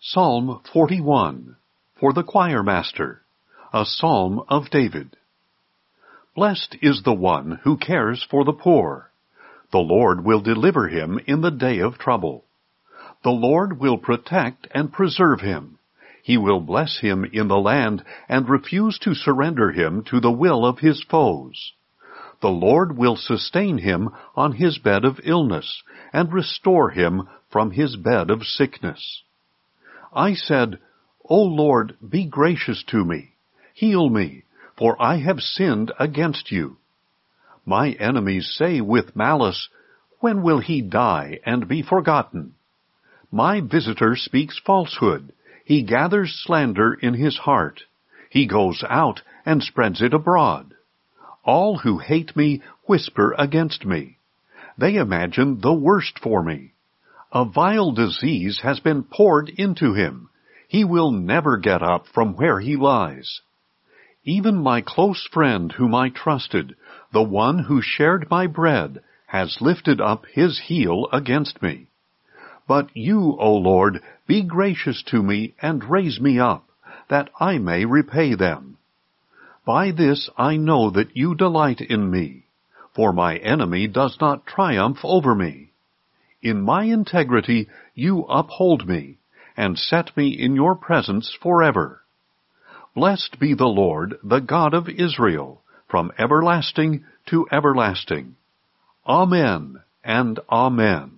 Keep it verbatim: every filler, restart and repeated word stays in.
Psalm forty-one, for the choir master, a psalm of David. Blessed is the one who cares for the poor. The Lord will deliver him in the day of trouble. The Lord will protect and preserve him. He will bless him in the land and refuse to surrender him to the will of his foes. The Lord will sustain him on his bed of illness and restore him from his bed of sickness. I said, O Lord, be gracious to me. Heal me, for I have sinned against you. My enemies say with malice, when will he die and be forgotten? My visitor speaks falsehood. He gathers slander in his heart. He goes out and spreads it abroad. All who hate me whisper against me. They imagine the worst for me. A vile disease has been poured into him. He will never get up from where he lies. Even my close friend whom I trusted, the one who shared my bread, has lifted up his heel against me. But you, O Lord, be gracious to me and raise me up, that I may repay them. By this I know that you delight in me, for my enemy does not triumph over me. In my integrity you uphold me, and set me in your presence forever. Blessed be the Lord, the God of Israel, from everlasting to everlasting. Amen and Amen.